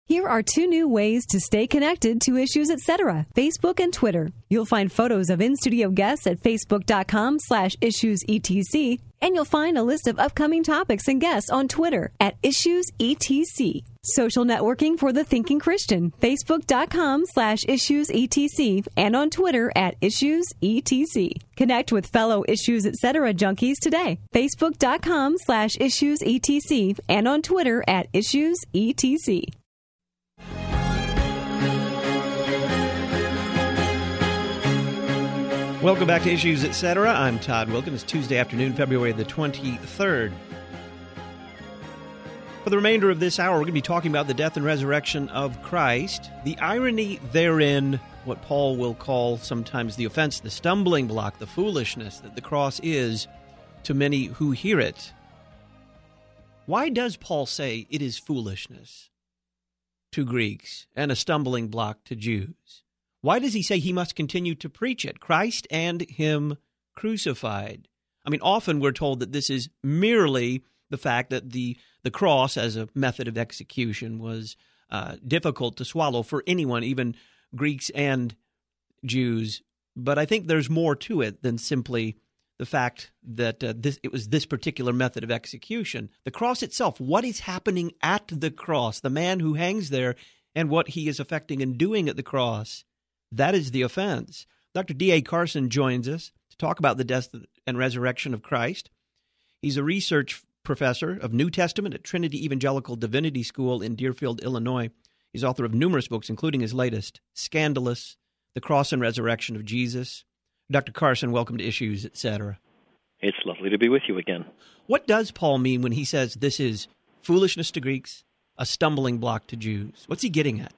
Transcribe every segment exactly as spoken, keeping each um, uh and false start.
Here are two new ways to stay connected to Issues Etc. Facebook and Twitter. You'll find photos of in-studio guests at facebook.com slash issuesetc, and you'll find a list of upcoming topics and guests on Twitter at issuesetc. Social networking for the thinking Christian, facebook.com slash issuesetc, and on Twitter at issuesetc. Connect with fellow Issues Etc. junkies today, facebook.com slash issuesetc, and on Twitter at issuesetc. Welcome back to Issues Etc. I'm Todd Wilkins. It's Tuesday afternoon, February the twenty-third. For the remainder of this hour, we're going to be talking about the death and resurrection of Christ, the irony therein, what Paul will call sometimes the offense, the stumbling block, the foolishness that the cross is to many who hear it. Why does Paul say it is foolishness to Greeks and a stumbling block to Jews? Why does he say he must continue to preach it, Christ and him crucified? I mean, often we're told that this is merely the fact that the, the cross as a method of execution was uh, difficult to swallow for anyone, even Greeks and Jews. But I think there's more to it than simply the fact that uh, this it was this particular method of execution. The cross itself, what is happening at the cross, the man who hangs there, and what he is affecting and doing at the cross. That is the offense. Doctor D A Carson joins us to talk about the death and resurrection of Christ. He's a research professor of New Testament at Trinity Evangelical Divinity School in Deerfield, Illinois. He's author of numerous books, including his latest, Scandalous, The Cross and Resurrection of Jesus. Doctor Carson, welcome to Issues, et cetera. It's lovely to be with you again. What does Paul mean when he says this is foolishness to Greeks, a stumbling block to Jews? What's he getting at?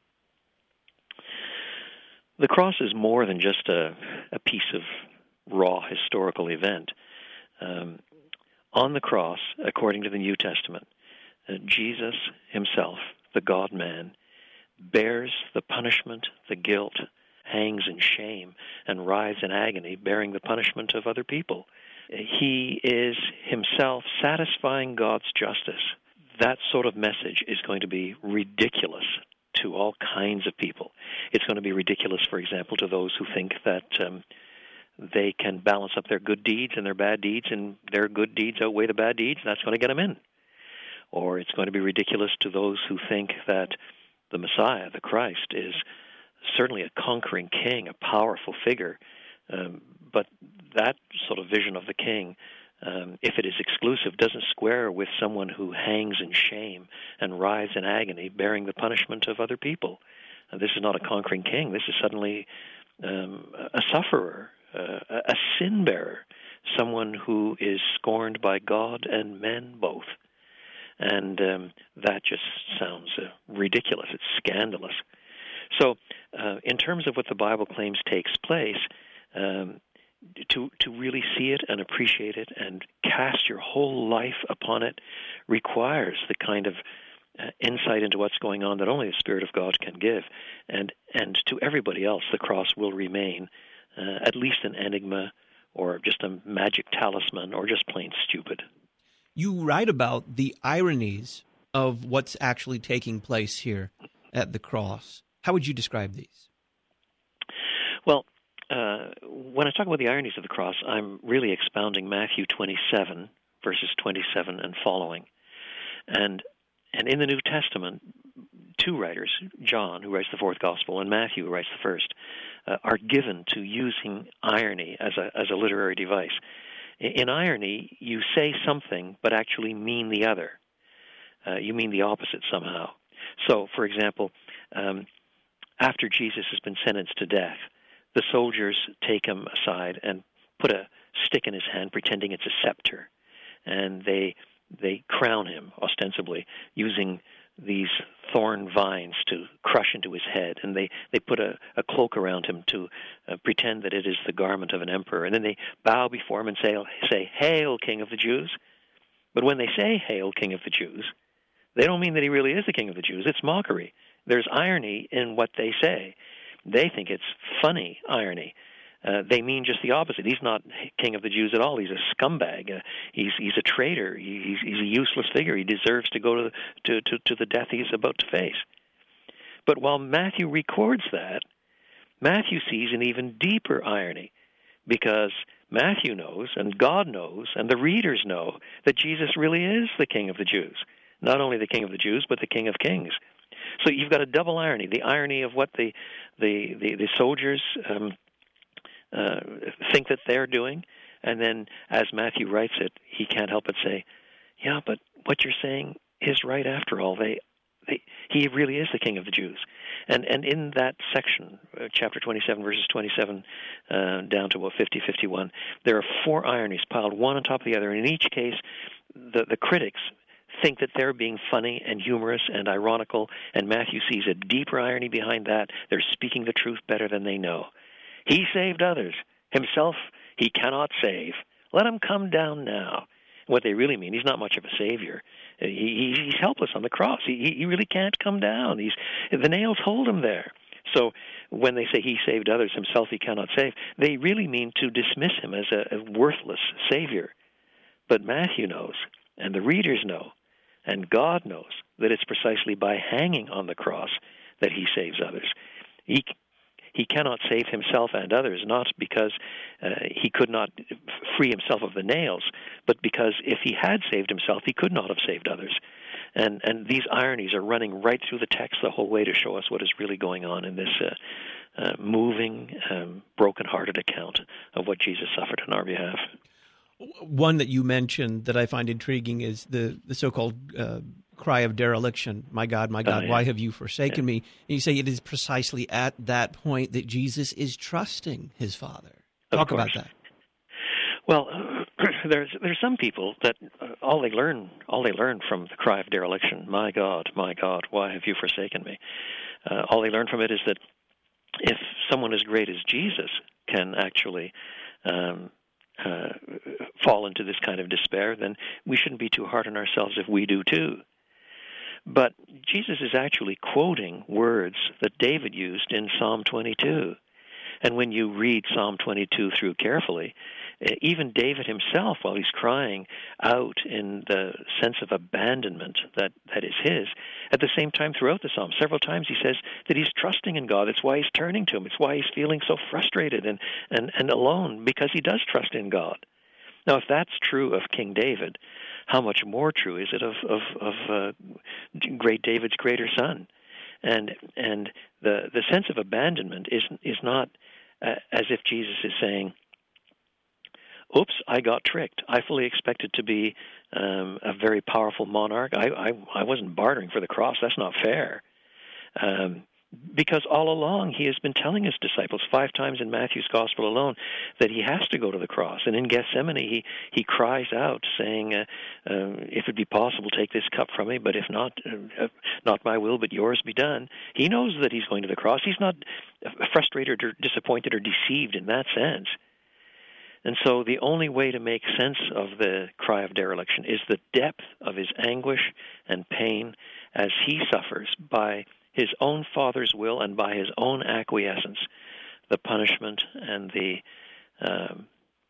The cross is more than just a, a piece of raw historical event. Um, on the cross, according to the New Testament, uh, Jesus himself, the God-man, bears the punishment, the guilt, hangs in shame, and writhes in agony, bearing the punishment of other people. He is himself satisfying God's justice. That sort of message is going to be ridiculous to all kinds of people. It's going to be ridiculous, for example, to those who think that um, they can balance up their good deeds and their bad deeds, and their good deeds outweigh the bad deeds, and that's going to get them in. Or it's going to be ridiculous to those who think that the Messiah, the Christ, is certainly a conquering king, a powerful figure, um, but that sort of vision of the king, Um, if it is exclusive, doesn't square with someone who hangs in shame and writhes in agony, bearing the punishment of other people. And this is not a conquering king. This is suddenly um, a sufferer, uh, a sin bearer, someone who is scorned by God and men both. And um, that just sounds uh, ridiculous. It's scandalous. So uh, in terms of what the Bible claims takes place, um, To to really see it and appreciate it and cast your whole life upon it requires the kind of uh, insight into what's going on that only the Spirit of God can give. And and to everybody else, the cross will remain uh, at least an enigma or just a magic talisman or just plain stupid. You write about the ironies of what's actually taking place here at the cross. How would you describe these? Well, Uh, when I talk about the ironies of the cross, I'm really expounding Matthew twenty-seven, verses twenty-seven and following. And and in the New Testament, two writers, John, who writes the fourth gospel, and Matthew, who writes the first, uh, are given to using irony as a as a literary device. In, in irony, you say something but actually mean the other. Uh, you mean the opposite somehow. So, for example, um, after Jesus has been sentenced to death, the soldiers take him aside and put a stick in his hand, pretending it's a scepter, and they they crown him ostensibly using these thorn vines to crush into his head, and they, they put a, a cloak around him to uh, pretend that it is the garment of an emperor, and then they bow before him and say, say, "Hail, King of the Jews!" But when they say, "Hail, King of the Jews," they don't mean that he really is the King of the Jews. It's mockery. There's irony in what they say. They think it's funny irony. Uh, they mean just the opposite. He's not king of the Jews at all. He's a scumbag. Uh, he's he's a traitor. He, he's he's a useless figure. He deserves to go to, to to to the death he's about to face. But while Matthew records that, Matthew sees an even deeper irony, because Matthew knows, and God knows, and the readers know that Jesus really is the King of the Jews. Not only the King of the Jews, but the King of Kings. So you've got a double irony: the irony of what the the the, the soldiers um, uh, think that they're doing, and then, as Matthew writes it, he can't help but say, "Yeah, but what you're saying is right after all. They." They, he really is the King of the Jews." And and in that section, uh, chapter twenty-seven, verses twenty-seven uh, down to about fifty, fifty-one, there are four ironies piled one on top of the other. And in each case, the, the critics think that they're being funny and humorous and ironical, and Matthew sees a deeper irony behind that. They're speaking the truth better than they know. He saved others. Himself he cannot save. Let him come down now. What they really mean, he's not much of a savior. He, he's helpless on the cross. He, he really can't come down. He's, the nails hold him there. So when they say he saved others, himself he cannot save, they really mean to dismiss him as a, a worthless savior. But Matthew knows, and the readers know, and God knows that it's precisely by hanging on the cross that he saves others. He He cannot save himself and others, not because uh, he could not free himself of the nails, but because if he had saved himself, he could not have saved others. And and these ironies are running right through the text the whole way to show us what is really going on in this uh, uh, moving, um, broken-hearted account of what Jesus suffered on our behalf. One that you mentioned that I find intriguing is the, the so-called uh, cry of dereliction. My God, my God, uh, yeah. why have you forsaken yeah. me? And you say it is precisely at that point that Jesus is trusting his Father. Talk about that. Well, uh, there's there's some people that uh, all they learn all they learn from the cry of dereliction, my God, my God, why have you forsaken me? Uh, all they learn from it is that if someone as great as Jesus can actually um, uh, fall into this kind of despair, then we shouldn't be too hard on ourselves if we do too. But Jesus is actually quoting words that David used in Psalm twenty-two. And when you read Psalm twenty-two through carefully, even David himself, while he's crying out in the sense of abandonment that, that is his, at the same time throughout the Psalm, several times he says that he's trusting in God. It's why he's turning to him. It's why he's feeling so frustrated and, and, and alone, because he does trust in God. Now, if that's true of King David, how much more true is it of of, of uh, great David's greater son? And and the the sense of abandonment is is not uh, as if Jesus is saying, "Oops, I got tricked. I fully expected to be um, a very powerful monarch. I, I I wasn't bartering for the cross. That's not fair." Um, Because all along he has been telling his disciples five times in Matthew's Gospel alone that he has to go to the cross. And in Gethsemane he, he cries out saying, uh, uh, if it be possible, take this cup from me, but if not, uh, not my will but yours be done. He knows that he's going to the cross. He's not frustrated or disappointed or deceived in that sense. And so the only way to make sense of the cry of dereliction is the depth of his anguish and pain as he suffers by his own Father's will and by his own acquiescence, the punishment and the um,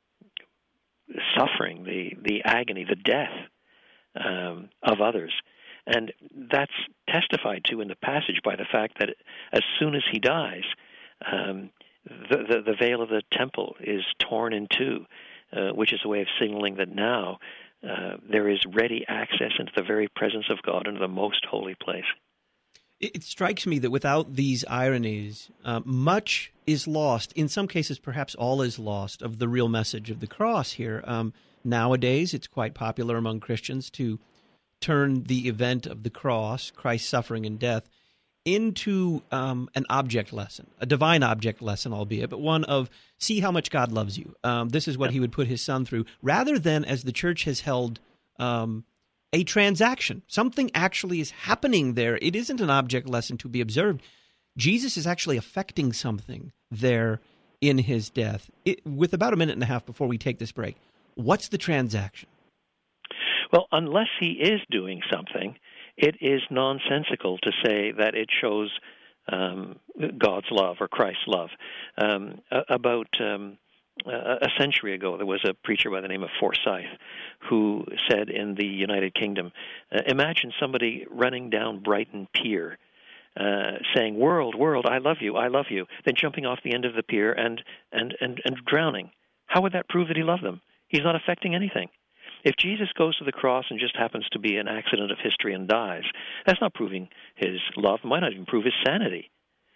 suffering, the, the agony, the death um, of others. And that's testified to in the passage by the fact that as soon as he dies, um, the, the, the veil of the temple is torn in two, uh, which is a way of signaling that now uh, there is ready access into the very presence of God, into the most holy place. It strikes me that without these ironies, uh, much is lost. In some cases, perhaps all is lost of the real message of the cross here. Um, nowadays, it's quite popular among Christians to turn the event of the cross, Christ's suffering and death, into um, an object lesson, a divine object lesson, albeit, but one of see how much God loves you. Um, this is what he would put his son through, rather than, as the church has held, um, a transaction. Something actually is happening there. It isn't an object lesson to be observed. Jesus is actually affecting something there in his death. It, with about a minute and a half before we take this break, what's the transaction? Well, unless he is doing something, it is nonsensical to say that it shows um, God's love or Christ's love. Um, about um, a century ago, there was a preacher by the name of Forsyth who said in the United Kingdom, uh, imagine somebody running down Brighton Pier uh, saying, world, world, I love you, I love you, then jumping off the end of the pier and, and, and, and drowning. How would that prove that he loved them? He's not affecting anything. If Jesus goes to the cross and just happens to be an accident of history and dies, that's not proving his love. It might not even prove his sanity.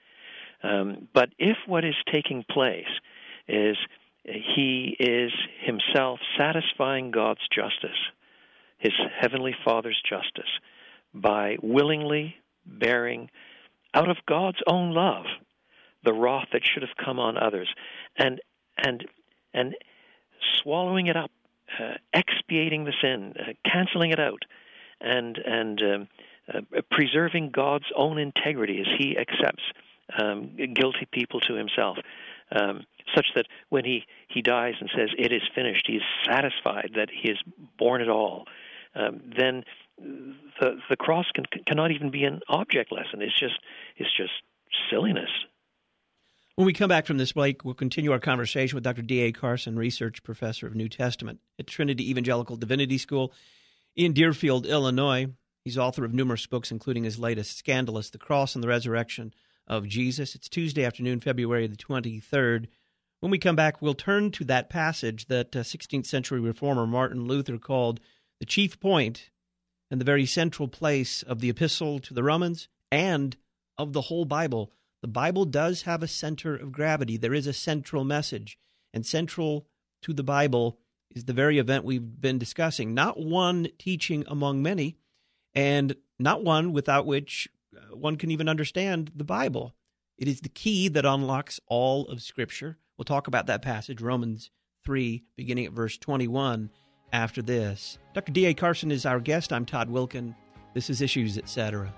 Um, but if what is taking place is he is himself satisfying God's justice, his heavenly Father's justice, by willingly bearing out of God's own love the wrath that should have come on others, and and and swallowing it up, uh, expiating the sin, uh, canceling it out, and and um, uh, preserving God's own integrity as he accepts um, guilty people to himself. Um, such that when he, he dies and says, it is finished, he is satisfied that he has borne it all, um, then the the cross can, cannot even be an object lesson. It's just it's just silliness. When we come back from this break, we'll continue our conversation with Doctor D A Carson, Research Professor of New Testament at Trinity Evangelical Divinity School in Deerfield, Illinois. He's author of numerous books, including his latest, Scandalous, The Cross and the Resurrection of Jesus. It's Tuesday afternoon, February the twenty-third. When we come back, we'll turn to that passage that uh, sixteenth century reformer Martin Luther called the chief point and the very central place of the epistle to the Romans and of the whole Bible. The Bible does have a center of gravity. There is a central message, and central to the Bible is the very event we've been discussing, not one teaching among many, and not one without which one can even understand the Bible. It is the key that unlocks all of Scripture. We'll talk about that passage, Romans three, beginning at verse twenty-one, after this. Doctor D A Carson is our guest. I'm Todd Wilkin. This is Issues, et cetera.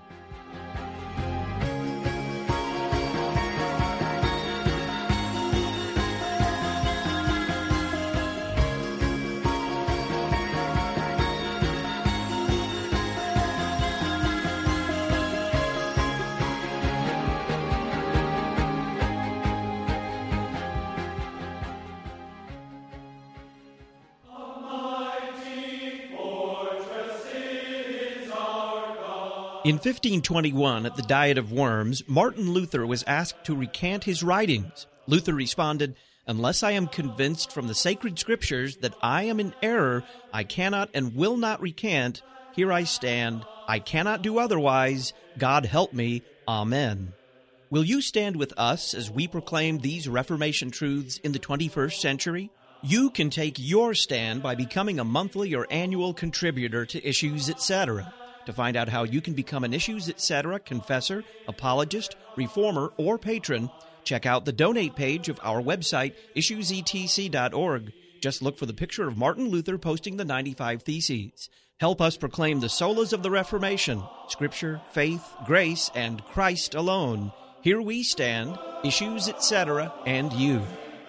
In fifteen twenty-one, at the Diet of Worms, Martin Luther was asked to recant his writings. Luther responded, "Unless I am convinced from the sacred scriptures that I am in error, I cannot and will not recant. Here I stand. I cannot do otherwise. God help me. Amen." Will you stand with us as we proclaim these Reformation truths in the twenty-first century? You can take your stand by becoming a monthly or annual contributor to Issues, et cetera. To find out how you can become an Issues, et cetera confessor, apologist, reformer, or patron, check out the donate page of our website, issues e t c dot org. Just look for the picture of Martin Luther posting the ninety-five Theses. Help us proclaim the solas of the Reformation, Scripture, faith, grace, and Christ alone. Here we stand, Issues, et cetera, and you.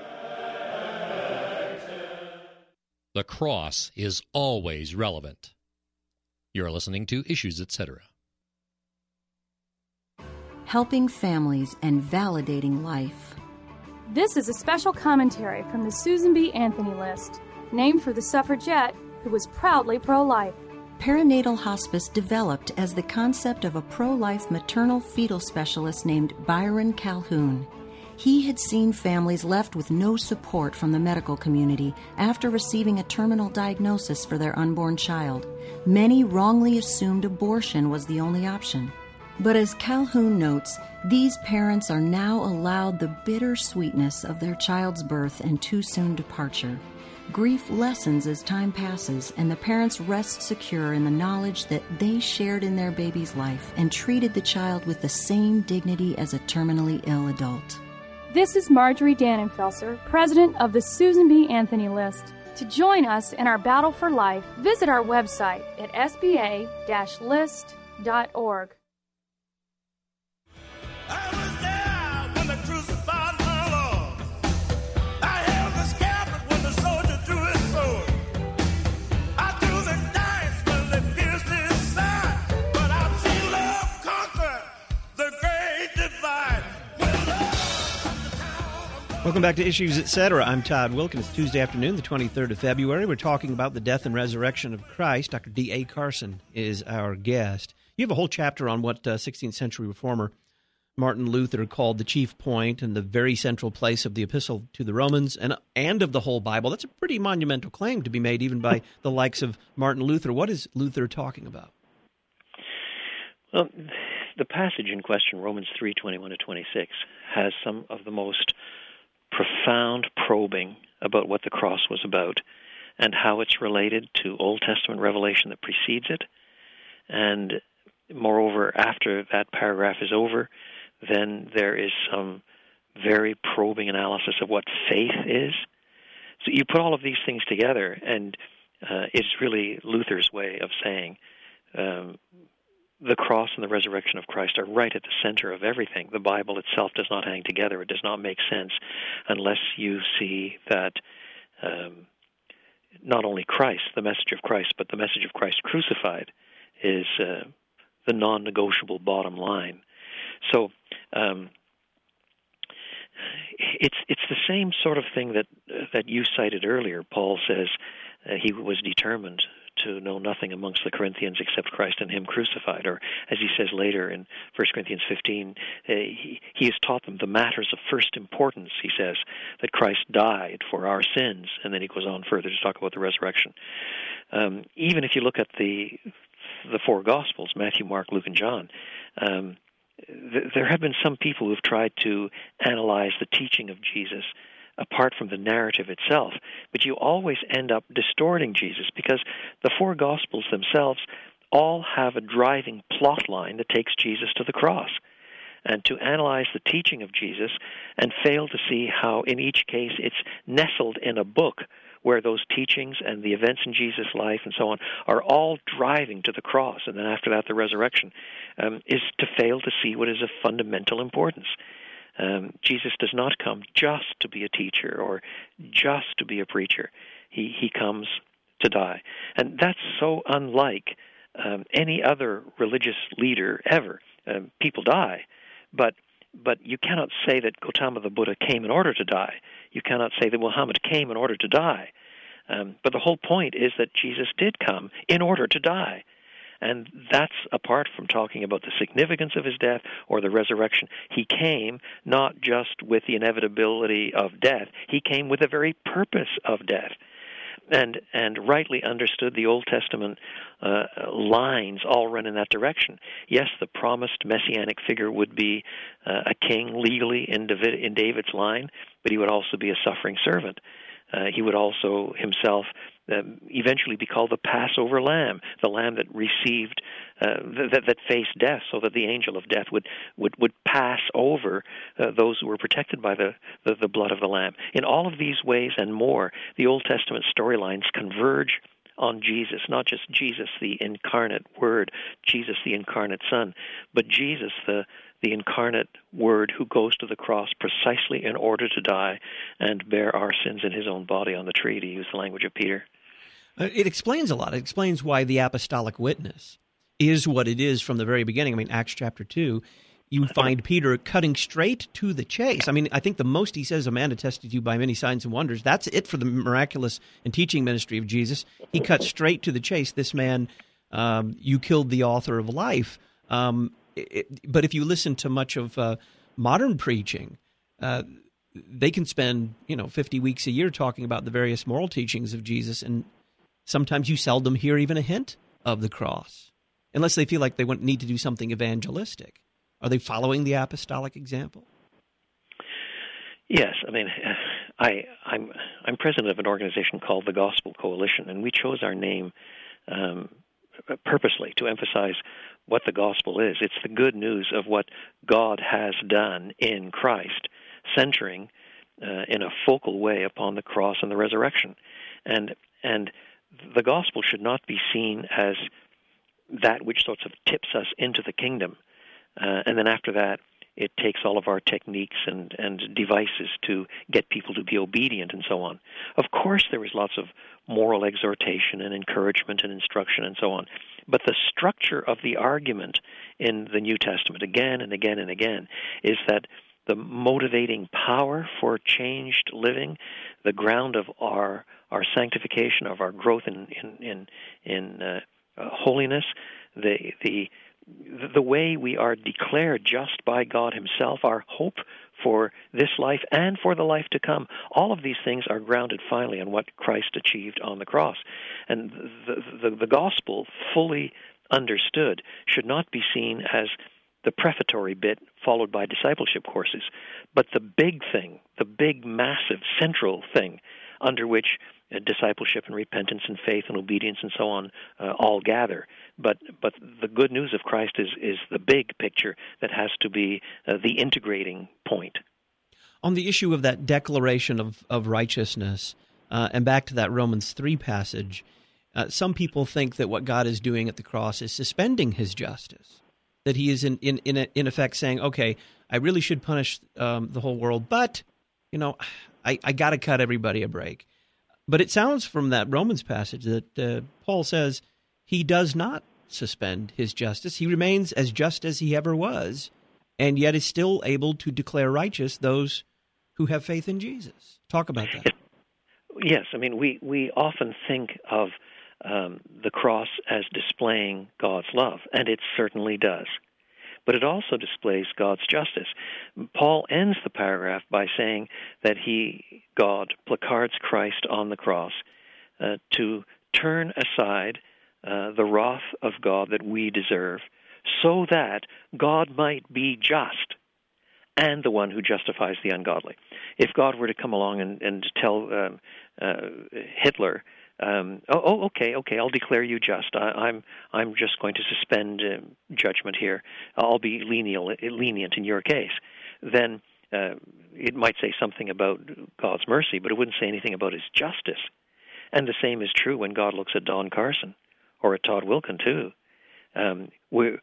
The cross is always relevant. You're listening to Issues, et cetera. Helping families and validating life. This is a special commentary from the Susan B. Anthony List, named for the suffragette who was proudly pro-life. Perinatal hospice developed as the concept of a pro-life maternal fetal specialist named Byron Calhoun. He had seen families left with no support from the medical community after receiving a terminal diagnosis for their unborn child. Many wrongly assumed abortion was the only option. But as Calhoun notes, these parents are now allowed the bitter sweetness of their child's birth and too soon departure. Grief lessens as time passes, and the parents rest secure in the knowledge that they shared in their baby's life and treated the child with the same dignity as a terminally ill adult. This is Marjorie Dannenfelser, president of the Susan B. Anthony List. To join us in our battle for life, visit our website at s b a dash list dot org. I was there when they crucified my Lord. I held the scabbard when the soldier drew his sword. I threw the dice when they pierced his side. But I've seen love conquer the great divide. Welcome back to Issues, et cetera. I'm Todd Wilkin. It's Tuesday afternoon, the twenty-third of February. We're talking about the death and resurrection of Christ. Doctor D A Carson is our guest. You have a whole chapter on what uh, sixteenth century reformer Martin Luther called the chief point and the very central place of the epistle to the Romans and, and of the whole Bible. That's a pretty monumental claim to be made even by the likes of Martin Luther. What is Luther talking about? Well, the passage in question, Romans three, twenty-one to twenty-six, has some of the most profound probing about what the cross was about and how it's related to Old Testament revelation that precedes it. And moreover, after that paragraph is over, then there is some very probing analysis of what faith is. So you put all of these things together, and uh, it's really Luther's way of saying um, the cross and the resurrection of Christ are right at the center of everything. The Bible itself does not hang together. It does not make sense unless you see that um, not only Christ, the message of Christ, but the message of Christ crucified is uh, the non-negotiable bottom line. So um, it's it's the same sort of thing that uh, that you cited earlier. Paul says uh, he was determined to know nothing amongst the Corinthians except Christ and Him crucified. Or, as he says later in First Corinthians fifteen, uh, he, he has taught them the matters of first importance, he says, that Christ died for our sins. And then he goes on further to talk about the resurrection. Um, even if you look at the the four Gospels, Matthew, Mark, Luke, and John, um, th- there have been some people who have tried to analyze the teaching of Jesus apart from the narrative itself, but you always end up distorting Jesus because the four Gospels themselves all have a driving plot line that takes Jesus to the cross. And to analyze the teaching of Jesus and fail to see how in each case it's nestled in a book where those teachings and the events in Jesus' life and so on are all driving to the cross, and then after that the resurrection, um, is to fail to see what is of fundamental importance. Um, Jesus does not come just to be a teacher or just to be a preacher. He he comes to die. And that's so unlike um, any other religious leader ever. Um, people die, but but you cannot say that Gautama the Buddha came in order to die. You cannot say that Muhammad came in order to die. Um, but the whole point is that Jesus did come in order to die. And that's apart from talking about the significance of his death or the resurrection. He came not just with the inevitability of death. He came with the very purpose of death. And and rightly understood, the Old Testament uh, lines all run in that direction. Yes, the promised messianic figure would be uh, a king legally in David, in David's line, but he would also be a suffering servant. Uh, he would also himself uh, eventually be called the Passover Lamb, the lamb that received, uh, that, that faced death, so that the angel of death would would, would pass over uh, those who were protected by the, the, the blood of the Lamb. In all of these ways and more, the Old Testament storylines converge on Jesus, not just Jesus, the incarnate Word, Jesus, the incarnate Son, but Jesus, the the incarnate Word who goes to the cross precisely in order to die and bear our sins in his own body on the tree, to use the language of Peter. It explains a lot. It explains why the apostolic witness is what it is from the very beginning. I mean, Acts chapter two, you find Peter cutting straight to the chase. I mean, I think the most he says, a man attested to you by many signs and wonders. That's it for the miraculous and teaching ministry of Jesus. He cuts straight to the chase. This man, um, you killed the author of life. Um, it, but if you listen to much of uh, modern preaching, uh, they can spend, you know, fifty weeks a year talking about the various moral teachings of Jesus, and sometimes you seldom hear even a hint of the cross, unless they feel like they want, need to do something evangelistic. Are they following the apostolic example? Yes, I mean, I, I'm I'm president of an organization called the Gospel Coalition, and we chose our name um, purposely to emphasize what the gospel is. It's the good news of what God has done in Christ, centering uh, in a focal way upon the cross and the resurrection, and and the gospel should not be seen as that which sorts of tips us into the kingdom. Uh, and then after that, it takes all of our techniques and, and devices to get people to be obedient and so on. Of course, there is lots of moral exhortation and encouragement and instruction and so on. But the structure of the argument in the New Testament, again and again and again, is that the motivating power for changed living, the ground of our our sanctification, of our growth in in in, in uh, uh, holiness, the the the way we are declared just by God Himself, our hope for this life and for the life to come. All of these things are grounded finally in what Christ achieved on the cross. And the, the, the gospel, fully understood, should not be seen as the prefatory bit followed by discipleship courses, but the big thing, the big, massive, central thing under which uh, discipleship and repentance and faith and obedience and so on uh, all gather. But but the good news of Christ is, is the big picture that has to be uh, the integrating point. On the issue of that declaration of, of righteousness, uh, and back to that Romans three passage, uh, some people think that what God is doing at the cross is suspending His justice, that He is in in in, in effect saying, okay, I really should punish um, the whole world, but, you know, I, I got to cut everybody a break. But it sounds from that Romans passage that uh, Paul says He does not suspend His justice. He remains as just as He ever was, and yet is still able to declare righteous those who have faith in Jesus. Talk about that. Yes, I mean, we, we often think of um, the cross as displaying God's love, and it certainly does. But it also displays God's justice. Paul ends the paragraph by saying that he, God, placards Christ on the cross uh, to turn aside uh, the wrath of God that we deserve, so that God might be just and the one who justifies the ungodly. If God were to come along and, and tell um, uh, Hitler, um, oh, oh, okay, okay, I'll declare you just. I, I'm, I'm just going to suspend uh, judgment here. I'll be lenient, lenient in your case. Then uh, it might say something about God's mercy, but it wouldn't say anything about His justice. And the same is true when God looks at Don Carson or at Todd Wilkin too. Um, we're,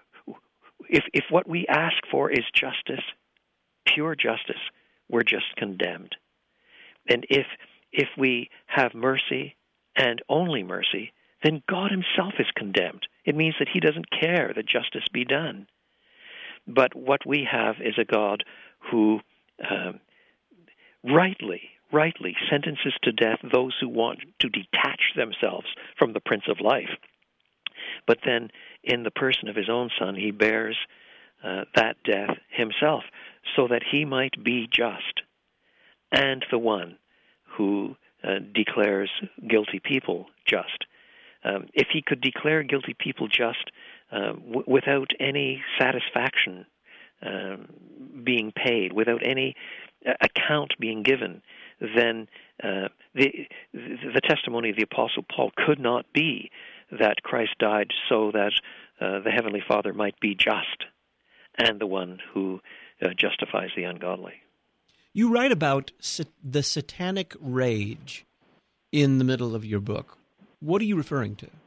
if if what we ask for is justice, pure justice, we're just condemned. And if if we have mercy and only mercy, then God Himself is condemned. It means that He doesn't care that justice be done. But what we have is a God who um, rightly, rightly sentences to death those who want to detach themselves from the Prince of Life. But then, in the person of His own Son, He bears uh, that death Himself, so that He might be just, and the one who uh, declares guilty people just. Um, if He could declare guilty people just uh, w- without any satisfaction um, being paid, without any uh, account being given, then uh, the, the the testimony of the Apostle Paul could not be that Christ died so that uh, the Heavenly Father might be just and the one who uh, justifies the ungodly. You write about sa- the satanic rage in the middle of your book. What are you referring to?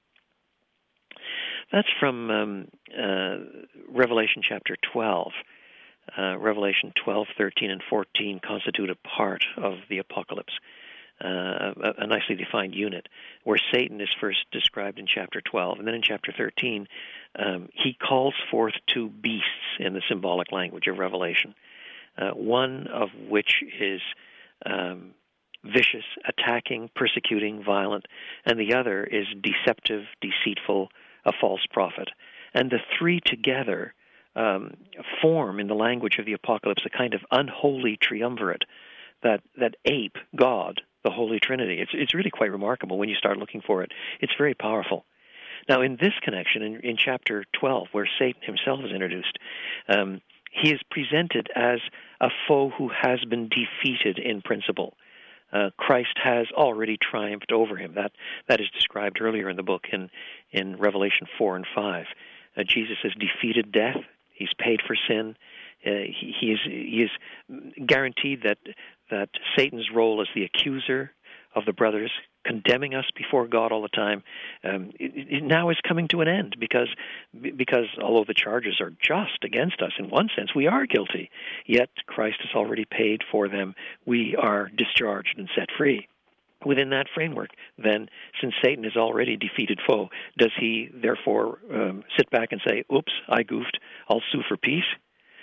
That's from um, uh, Revelation chapter twelve. Uh, Revelation twelve, thirteen, and fourteen constitute a part of the apocalypse. Uh, a, a nicely defined unit, where Satan is first described in chapter twelve, and then in chapter thirteen, um, he calls forth two beasts in the symbolic language of Revelation, uh, one of which is um, vicious, attacking, persecuting, violent, and the other is deceptive, deceitful, a false prophet. And the three together um, form, in the language of the apocalypse, a kind of unholy triumvirate that, that ape God, the Holy Trinity. It's it's really quite remarkable when you start looking for it. It's very powerful. Now, in this connection, in, in chapter twelve, where Satan himself is introduced, um, he is presented as a foe who has been defeated in principle. Uh, Christ has already triumphed over him. That that is described earlier in the book in, in Revelation four and five. Uh, Jesus has defeated death. He's paid for sin. Uh, he, he is he is guaranteed that that Satan's role as the accuser of the brothers, condemning us before God all the time, um, it, it now is coming to an end because because although the charges are just against us in one sense, we are guilty. Yet Christ has already paid for them. We are discharged and set free. Within that framework, then, since Satan is already defeated foe, does he therefore um, sit back and say, "Oops, I goofed. I'll sue for peace"?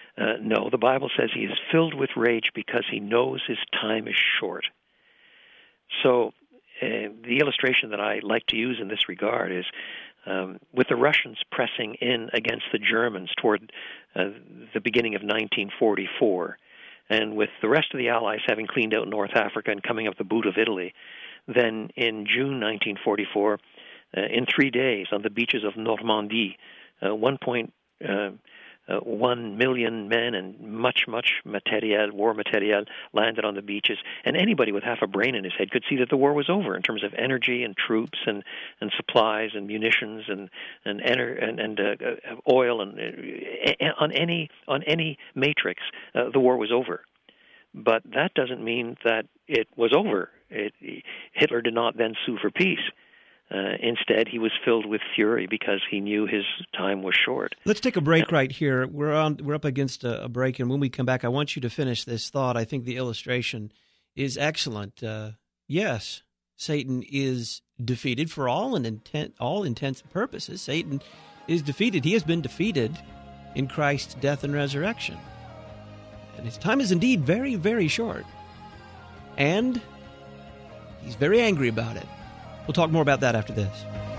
Uh, no, the Bible says he is filled with rage because he knows his time is short. So uh, the illustration that I like to use in this regard is um, with the Russians pressing in against the Germans toward uh, the beginning of nineteen forty-four, and with the rest of the Allies having cleaned out North Africa and coming up the boot of Italy, then in June nineteen forty-four, uh, in three days on the beaches of Normandy, uh, one point one million men and much, much materiel, war materiel, landed on the beaches. And anybody with half a brain in his head could see that the war was over in terms of energy and troops and, and supplies and munitions and and ener- and, and uh, oil and uh, on any on any matrix, uh, the war was over. But that doesn't mean that it was over. It, Hitler did not then sue for peace. Uh, instead, he was filled with fury because he knew his time was short. Let's take a break right here. We're on. We're up against a, a break, and when we come back, I want you to finish this thought. I think the illustration is excellent. Uh, yes, Satan is defeated for all and intent, all intents and purposes. Satan is defeated. He has been defeated in Christ's death and resurrection, and his time is indeed very, very short. And he's very angry about it. We'll talk more about that after this.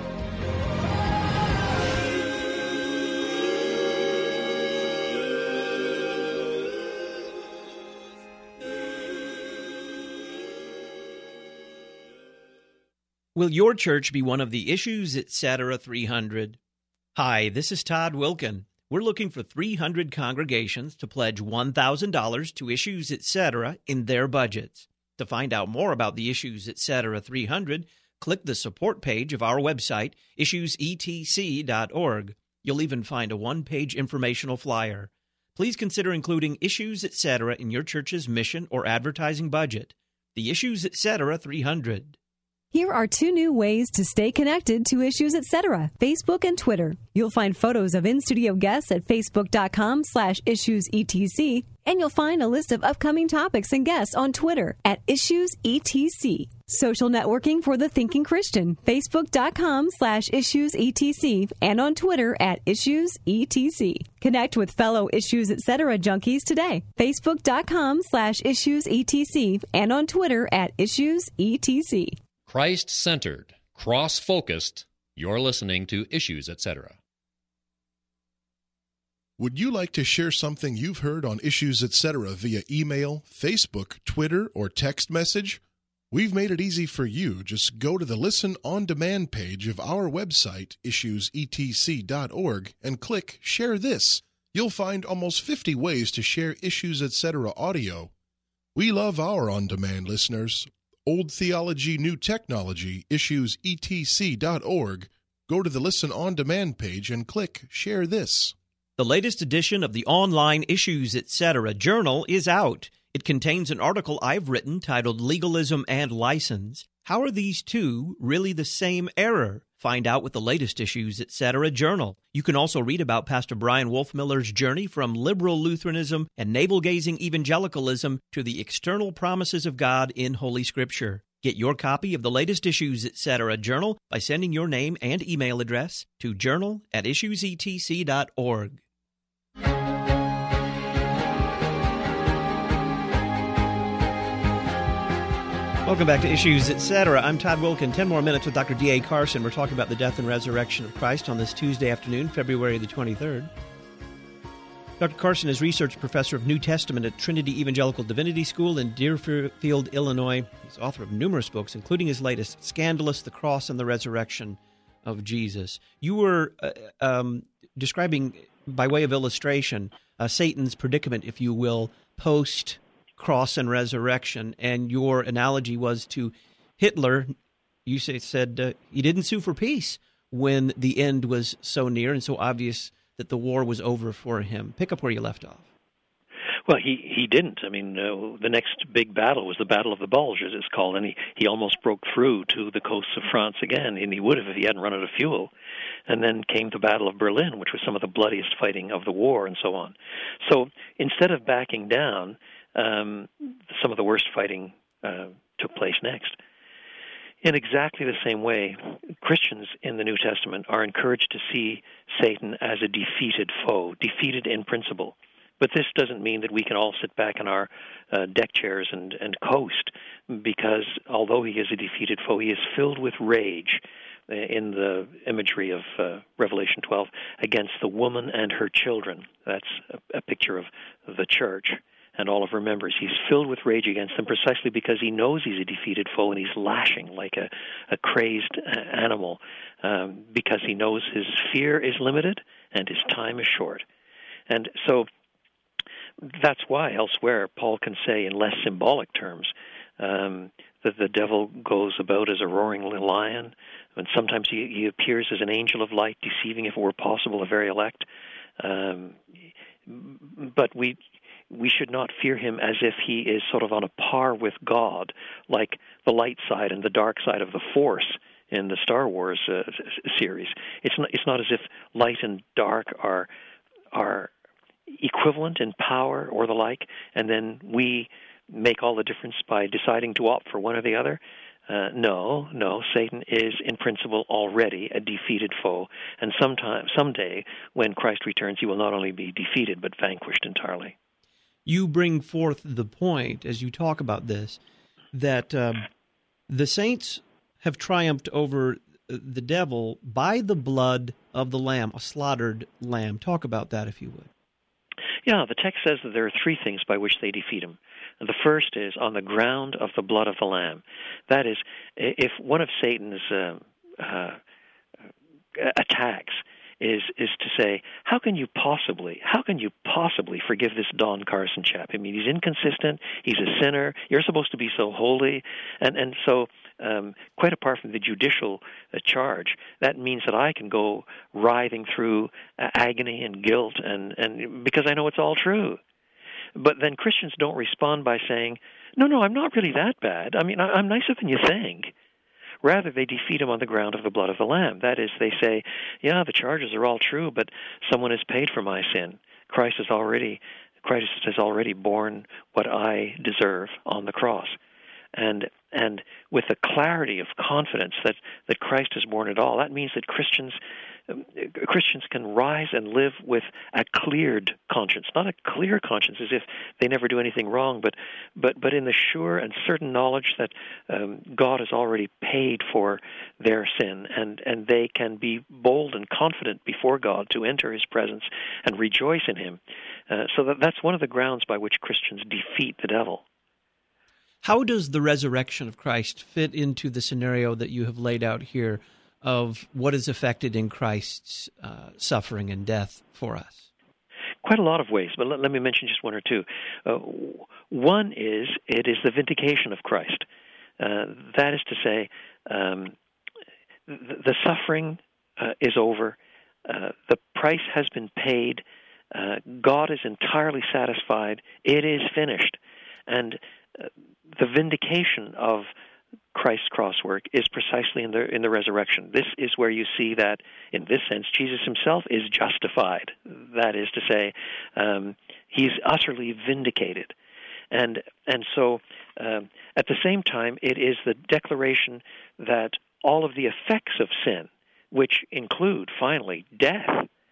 Will your church be one of the Issues Etc. three hundred? Hi, this is Todd Wilkin. We're looking for three hundred congregations to pledge one thousand dollars to Issues Etc. in their budgets. To find out more about the Issues Etc. three hundred, click the support page of our website, issues e t c dot org. You'll even find a one-page informational flyer. Please consider including Issues Etc. in your church's mission or advertising budget. The Issues Etc. three hundred. Here are two new ways to stay connected to Issues Etc. Facebook and Twitter. You'll find photos of in-studio guests at facebook.com slash issuesetc, and you'll find a list of upcoming topics and guests on Twitter at issuesetc. Social networking for the thinking Christian, facebook.com slash issuesetc, and on Twitter at issuesetc. Connect with fellow Issues Etc. junkies today, facebook.com slash issuesetc, and on Twitter at issuesetc. Christ-centered, cross-focused, you're listening to Issues Etc. Would you like to share something you've heard on Issues Etc. via email, Facebook, Twitter, or text message? We've made it easy for you. Just go to the Listen On Demand page of our website, issues e t c dot org, and click Share This. You'll find almost fifty ways to share Issues Etc. audio. We love our on-demand listeners. Old Theology, New Technology, issues e t c dot org. Go to the Listen On Demand page and click Share This. The latest edition of the online Issues Etc. journal is out. It contains an article I've written titled Legalism and License. How are these two really the same error? Find out with the latest Issues Etc. journal. You can also read about Pastor Brian Wolfmiller's journey from liberal Lutheranism and navel-gazing evangelicalism to the external promises of God in Holy Scripture. Get your copy of the latest Issues Etc. journal by sending your name and email address to journal at issues e t c dot org. Welcome back to Issues Etc. I'm Todd Wilkin. Ten more minutes with Doctor D A Carson. We're talking about the death and resurrection of Christ on this Tuesday afternoon, February the twenty-third. Doctor Carson is research professor of New Testament at Trinity Evangelical Divinity School in Deerfield, Illinois. He's author of numerous books, including his latest, Scandalous, The Cross and the Resurrection of Jesus. You were uh, um, describing, by way of illustration, uh, Satan's predicament, if you will, post cross and resurrection, and your analogy was to Hitler. You say, said uh, he didn't sue for peace when the end was so near and so obvious that the war was over for him. Pick up where you left off. Well, he, he didn't. I mean, uh, the next big battle was the Battle of the Bulge, as it's called, and he, he almost broke through to the coasts of France again, and he would have if he hadn't run out of fuel. And then came the Battle of Berlin, which was some of the bloodiest fighting of the war, and so on. So instead of backing down, Um, some of the worst fighting uh, took place next. In exactly the same way, Christians in the New Testament are encouraged to see Satan as a defeated foe, defeated in principle, But this doesn't mean that we can all sit back in our uh, deck chairs and, and coast, because although he is a defeated foe, he is filled with rage in the imagery of uh, Revelation twelve against the woman and her children. That's a, a picture of the church and all of her members. He's filled with rage against them precisely because he knows he's a defeated foe, and he's lashing like a, a crazed animal um, because he knows his fear is limited and his time is short. And so that's why elsewhere Paul can say in less symbolic terms um, that the devil goes about as a roaring lion, and sometimes he, he appears as an angel of light, deceiving, if it were possible, the very elect. Um, but we we should not fear him as if he is sort of on a par with God, like the light side and the dark side of the Force in the Star Wars uh, series. It's not, it's not as if light and dark are are equivalent in power or the like, and then we make all the difference by deciding to opt for one or the other. Uh, no, no, Satan is in principle already a defeated foe, and sometime, someday when Christ returns, he will not only be defeated but vanquished entirely. You bring forth the point, as you talk about this, that um, the saints have triumphed over the devil by the blood of the Lamb, a slaughtered lamb. Talk about that, if you would. Yeah, the text says that there are three things by which they defeat him. The first is on the ground of the blood of the Lamb. That is, if one of Satan's uh, uh, attacks is is to say, how can you possibly, how can you possibly forgive this Don Carson chap? I mean, he's inconsistent, he's a sinner, you're supposed to be so holy, and, and so um, quite apart from the judicial uh, charge, that means that I can go writhing through uh, agony and guilt, and, and because I know it's all true. But then Christians don't respond by saying, no, no, I'm not really that bad. I mean, I, I'm nicer than you think. Rather, they defeat him on the ground of the blood of the Lamb. That is, they say, yeah, the charges are all true, but someone has paid for my sin. Christ has already, Christ has already borne what I deserve on the cross. And and with the clarity of confidence that, that Christ has borne it all, that means that Christians um, Christians can rise and live with a cleared conscience, not a clear conscience as if they never do anything wrong, but but but in the sure and certain knowledge that um, God has already paid for their sin, and, and they can be bold and confident before God to enter his presence and rejoice in him. Uh, so that, that's one of the grounds by which Christians defeat the devil. How does the resurrection of Christ fit into the scenario that you have laid out here of what is affected in Christ's uh, suffering and death for us? Quite a lot of ways, but let, let me mention just one or two. Uh, one is, it is the vindication of Christ. Uh, that is to say, um, the, the suffering uh, is over, uh, the price has been paid, uh, God is entirely satisfied, it is finished. And uh, the vindication of Christ's cross work is precisely in the in the resurrection. This is where you see that, in this sense, Jesus himself is justified. That is to say, um, he's utterly vindicated. And and so, um, at the same time, it is the declaration that all of the effects of sin, which include, finally, death,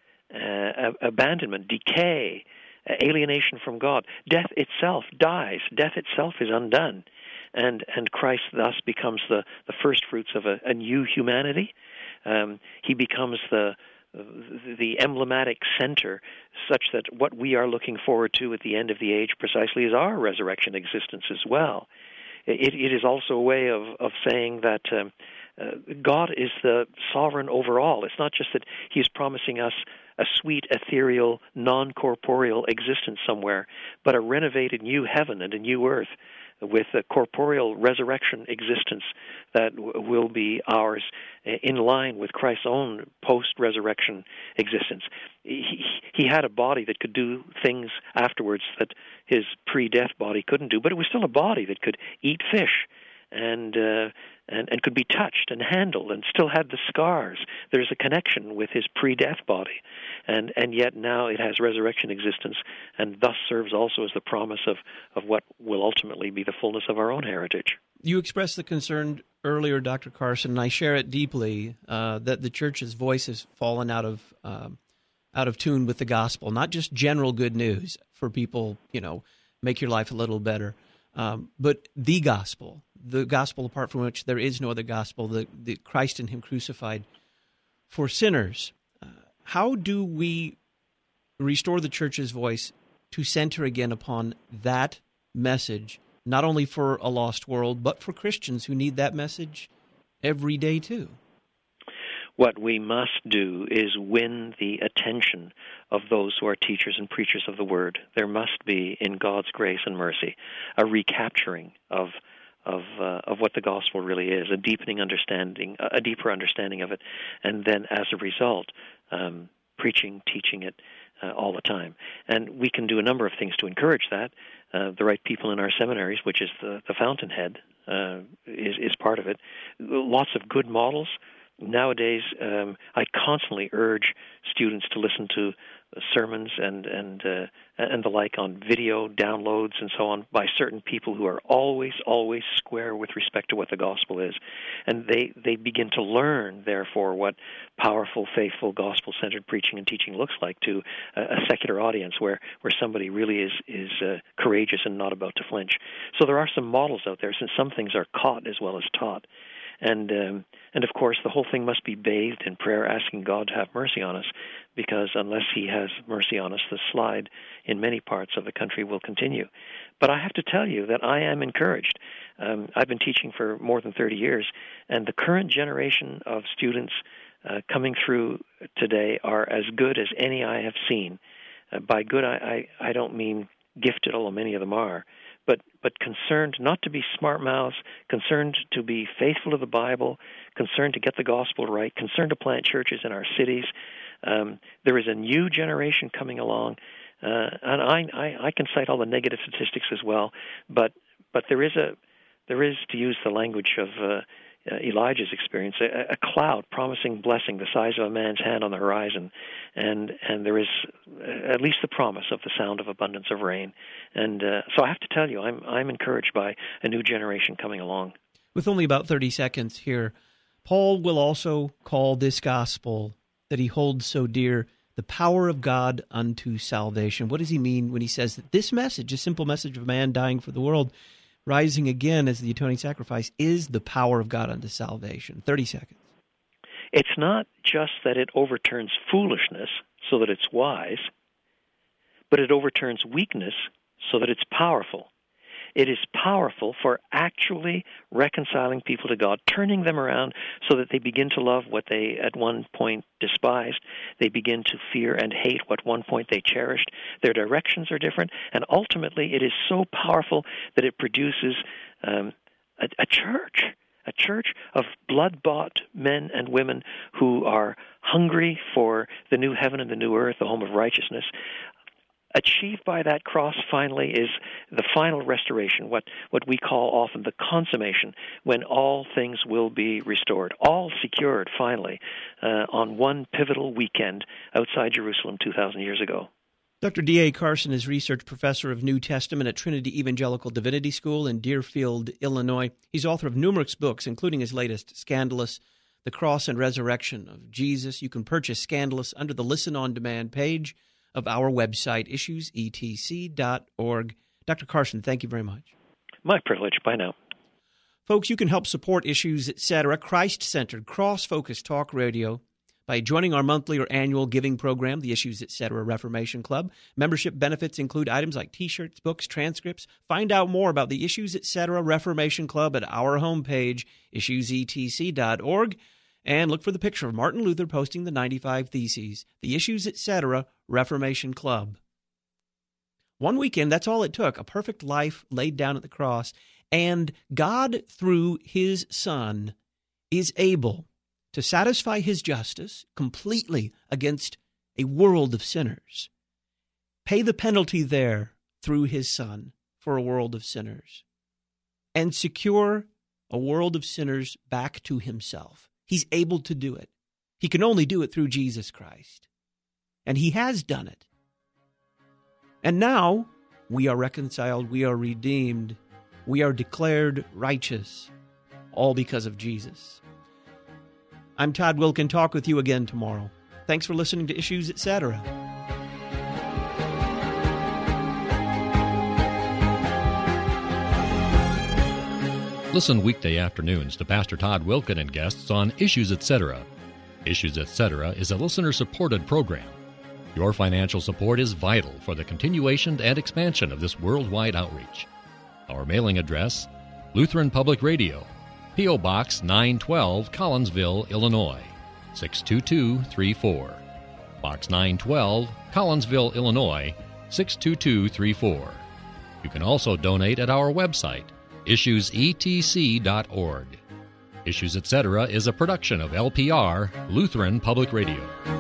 uh, abandonment, decay, alienation from God, death itself dies. Death itself is undone. And and Christ thus becomes the, the first fruits of a, a new humanity. Um, he becomes the the emblematic center, such that what we are looking forward to at the end of the age precisely is our resurrection existence as well. It, it is also a way of, of saying that um, uh, God is the sovereign over all. It's not just that he's promising us a sweet, ethereal, non-corporeal existence somewhere, but a renovated new heaven and a new earth with a corporeal resurrection existence that w- will be ours in line with Christ's own post-resurrection existence. He, he had a body that could do things afterwards that his pre-death body couldn't do, but it was still a body that could eat fish and uh, and, and could be touched and handled and still had the scars. There's a connection with his pre-death body. And and yet now it has resurrection existence, and thus serves also as the promise of, of what will ultimately be the fullness of our own heritage. You expressed the concern earlier, Doctor Carson, and I share it deeply, uh, that the church's voice has fallen out of um, out of tune with the gospel, not just general good news. for people, you know, make your life a little better. Um, but the gospel, the gospel apart from which there is no other gospel, the, the Christ and him crucified for sinners. Uh, how do we restore the church's voice to center again upon that message, not only for a lost world, but for Christians who need that message every day too? What we must do is win the attention of those who are teachers and preachers of the Word. There must be, in God's grace and mercy, a recapturing of of uh, of what the gospel really is, a deepening understanding, a deeper understanding of it, and then as a result, um, preaching, teaching it uh, all the time. And we can do a number of things to encourage that. Uh, the right people in our seminaries, which is the, the fountainhead, uh, is, is part of it. Lots of good models. Nowadays, um, I constantly urge students to listen to sermons and and uh, and the like on video downloads and so on by certain people who are always, always square with respect to what the gospel is. And they, they begin to learn, therefore, what powerful, faithful, gospel-centered preaching and teaching looks like to a, a secular audience where, where somebody really is, is uh, courageous and not about to flinch. So there are some models out there, since some things are caught as well as taught. And um, and of course, the whole thing must be bathed in prayer, asking God to have mercy on us, because unless he has mercy on us, the slide in many parts of the country will continue. But I have to tell you that I am encouraged. Um, I've been teaching for more than thirty years, and the current generation of students uh, coming through today are as good as any I have seen. Uh, by good, I, I, I don't mean gifted, although many of them are, but but concerned not to be smart mouths, concerned to be faithful to the Bible, concerned to get the gospel right, concerned to plant churches in our cities. Um, there is a new generation coming along, uh, and I, I, I can cite all the negative statistics as well, but but there is a there is, to use the language of uh, uh, Elijah's experience, a, a cloud promising blessing the size of a man's hand on the horizon, and and there is at least the promise of the sound of abundance of rain. And uh, so I have to tell you, I'm I'm encouraged by a new generation coming along. With only about thirty seconds here, Paul will also call this gospel that he holds so dear the power of God unto salvation. What does he mean when he says that this message, a simple message of man dying for the world, rising again as the atoning sacrifice, is the power of God unto salvation? thirty seconds. It's not just that it overturns foolishness so that it's wise, but it overturns weakness so that it's powerful. It is powerful for actually reconciling people to God, turning them around so that they begin to love what they at one point despised. They begin to fear and hate what one point they cherished. Their directions are different, and ultimately it is so powerful that it produces um, a, a church, a church of blood-bought men and women who are hungry for the new heaven and the new earth, the home of righteousness. Achieved by that cross, finally, is the final restoration, what, what we call often the consummation, when all things will be restored, all secured, finally, uh, on one pivotal weekend outside Jerusalem two thousand years ago. Doctor D A Carson is Research Professor of New Testament at Trinity Evangelical Divinity School in Deerfield, Illinois. He's author of numerous books, including his latest, Scandalous, The Cross and Resurrection of Jesus. You can purchase Scandalous under the Listen on Demand page of our website, issues e t c dot org. Doctor Carson, thank you very much. My privilege. Bye now. Folks, you can help support Issues, et cetera, Christ-centered, cross-focused talk radio by joining our monthly or annual giving program, the Issues, et cetera, Reformation Club. Membership benefits include items like T-shirts, books, transcripts. Find out more about the Issues, et cetera, Reformation Club at our homepage, issues e t c dot org. And look for the picture of Martin Luther posting the ninety-five Theses, the Issues, et cetera, Reformation Club. One weekend, that's all it took, a perfect life laid down at the cross, and God, through his Son, is able to satisfy his justice completely against a world of sinners, pay the penalty there through his Son for a world of sinners, and secure a world of sinners back to himself. He's able to do it. He can only do it through Jesus Christ. And he has done it. And now we are reconciled, we are redeemed, we are declared righteous, all because of Jesus. I'm Todd Wilkin. Talk with you again tomorrow. Thanks for listening to Issues, et cetera. Listen weekday afternoons to Pastor Todd Wilken and guests on Issues Etc. Issues Etc. is a listener-supported program. Your financial support is vital for the continuation and expansion of this worldwide outreach. Our mailing address, Lutheran Public Radio, P O. Box nine twelve, Collinsville, Illinois, six two two three four. Box nine twelve, Collinsville, Illinois, six two two three four. You can also donate at our website, issues e t c dot org. Issues Etc. is a production of L P R, Lutheran Public Radio.